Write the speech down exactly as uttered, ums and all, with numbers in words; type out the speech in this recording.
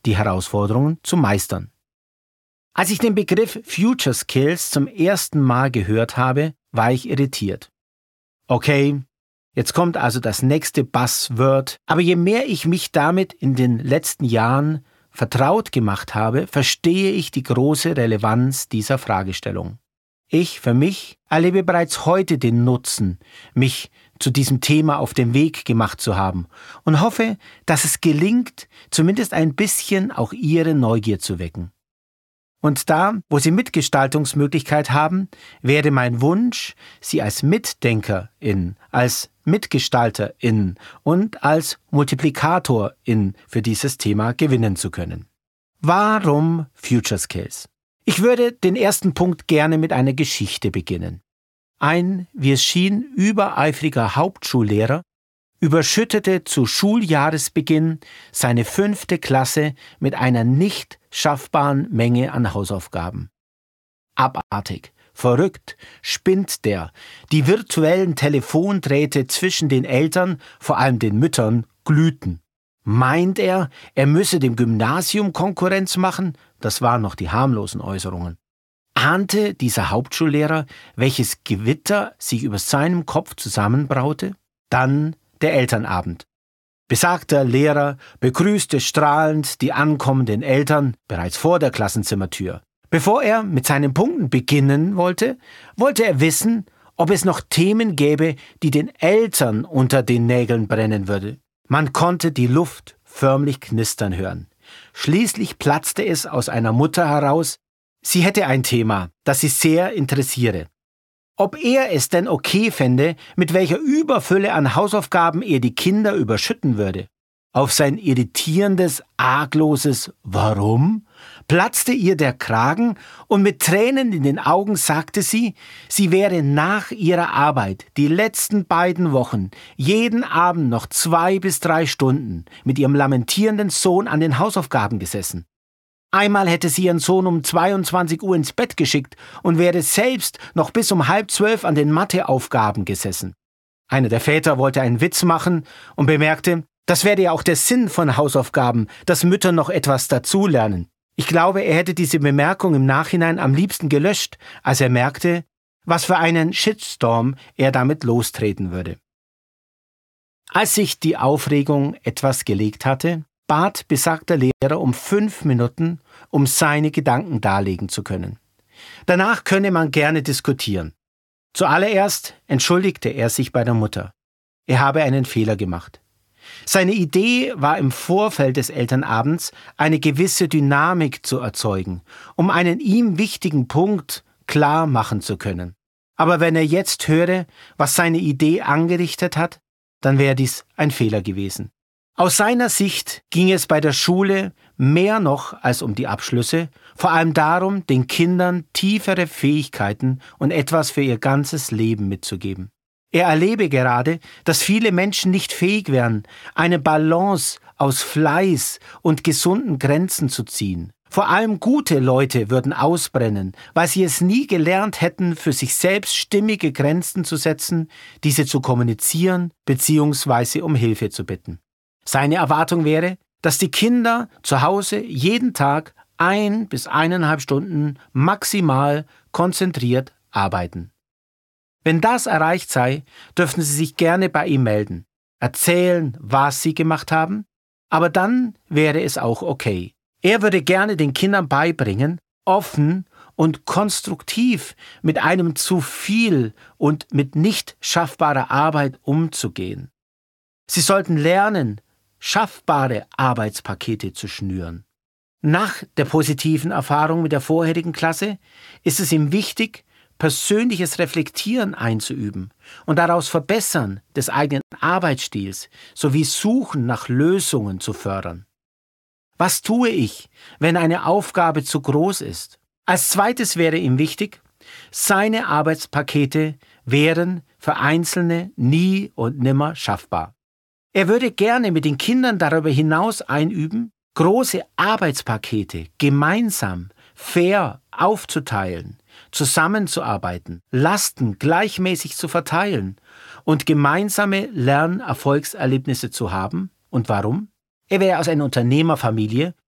die Herausforderungen zu meistern. Als ich den Begriff Future Skills zum ersten Mal gehört habe, war ich irritiert. Okay, jetzt kommt also das nächste Buzzword, aber je mehr ich mich damit in den letzten Jahren vertraut gemacht habe, verstehe ich die große Relevanz dieser Fragestellung. Ich für mich erlebe bereits heute den Nutzen, mich zu diesem Thema auf den Weg gemacht zu haben und hoffe, dass es gelingt, zumindest ein bisschen auch Ihre Neugier zu wecken. Und da, wo Sie Mitgestaltungsmöglichkeit haben, wäre mein Wunsch, Sie als Mitdenkerin, als Mitgestalterin und als Multiplikatorin für dieses Thema gewinnen zu können. Warum Future Skills? Ich würde den ersten Punkt gerne mit einer Geschichte beginnen. Ein, wie es schien, übereifriger Hauptschullehrer überschüttete zu Schuljahresbeginn seine fünfte Klasse mit einer nicht schaffbaren Menge an Hausaufgaben. Abartig, verrückt, spinnt der. Die virtuellen Telefondrähte zwischen den Eltern, vor allem den Müttern, glühten. Meint er, er müsse dem Gymnasium Konkurrenz machen? Das waren noch die harmlosen Äußerungen. Ahnte dieser Hauptschullehrer, welches Gewitter sich über seinem Kopf zusammenbraute? Dann der Elternabend. Besagter Lehrer begrüßte strahlend die ankommenden Eltern bereits vor der Klassenzimmertür. Bevor er mit seinen Punkten beginnen wollte, wollte er wissen, ob es noch Themen gäbe, die den Eltern unter den Nägeln brennen würde. Man konnte die Luft förmlich knistern hören. Schließlich platzte es aus einer Mutter heraus, sie hätte ein Thema, das sie sehr interessiere. Ob er es denn okay fände, mit welcher Überfülle an Hausaufgaben er die Kinder überschütten würde. Auf sein irritierendes, argloses »Warum?« platzte ihr der Kragen und mit Tränen in den Augen sagte sie, sie wäre nach ihrer Arbeit die letzten beiden Wochen jeden Abend noch zwei bis drei Stunden mit ihrem lamentierenden Sohn an den Hausaufgaben gesessen. Einmal hätte sie ihren Sohn um zweiundzwanzig Uhr ins Bett geschickt und wäre selbst noch bis um halb zwölf an den Matheaufgaben gesessen. Einer der Väter wollte einen Witz machen und bemerkte, das wäre ja auch der Sinn von Hausaufgaben, dass Mütter noch etwas dazulernen. Ich glaube, er hätte diese Bemerkung im Nachhinein am liebsten gelöscht, als er merkte, was für einen Shitstorm er damit lostreten würde. Als sich die Aufregung etwas gelegt hatte, bat besagter Lehrer um fünf Minuten, um seine Gedanken darlegen zu können. Danach könne man gerne diskutieren. Zuallererst entschuldigte er sich bei der Mutter. Er habe einen Fehler gemacht. Seine Idee war im Vorfeld des Elternabends, eine gewisse Dynamik zu erzeugen, um einen ihm wichtigen Punkt klar machen zu können. Aber wenn er jetzt höre, was seine Idee angerichtet hat, dann wäre dies ein Fehler gewesen. Aus seiner Sicht ging es bei der Schule mehr noch als um die Abschlüsse, vor allem darum, den Kindern tiefere Fähigkeiten und etwas für ihr ganzes Leben mitzugeben. Er erlebe gerade, dass viele Menschen nicht fähig wären, eine Balance aus Fleiß und gesunden Grenzen zu ziehen. Vor allem gute Leute würden ausbrennen, weil sie es nie gelernt hätten, für sich selbst stimmige Grenzen zu setzen, diese zu kommunizieren bzw. um Hilfe zu bitten. Seine Erwartung wäre, dass die Kinder zu Hause jeden Tag ein bis eineinhalb Stunden maximal konzentriert arbeiten. Wenn das erreicht sei, dürften sie sich gerne bei ihm melden, erzählen, was sie gemacht haben, aber dann wäre es auch okay. Er würde gerne den Kindern beibringen, offen und konstruktiv mit einem zu viel und mit nicht schaffbarer Arbeit umzugehen. Sie sollten lernen, schaffbare Arbeitspakete zu schnüren. Nach der positiven Erfahrung mit der vorherigen Klasse ist es ihm wichtig, persönliches Reflektieren einzuüben und daraus Verbessern des eigenen Arbeitsstils sowie Suchen nach Lösungen zu fördern. Was tue ich, wenn eine Aufgabe zu groß ist? Als zweites wäre ihm wichtig, seine Arbeitspakete wären für Einzelne nie und nimmer schaffbar. Er würde gerne mit den Kindern darüber hinaus einüben, große Arbeitspakete gemeinsam, fair aufzuteilen, zusammenzuarbeiten, Lasten gleichmäßig zu verteilen und gemeinsame Lernerfolgserlebnisse zu haben. Und warum? Er wäre aus einer Unternehmerfamilie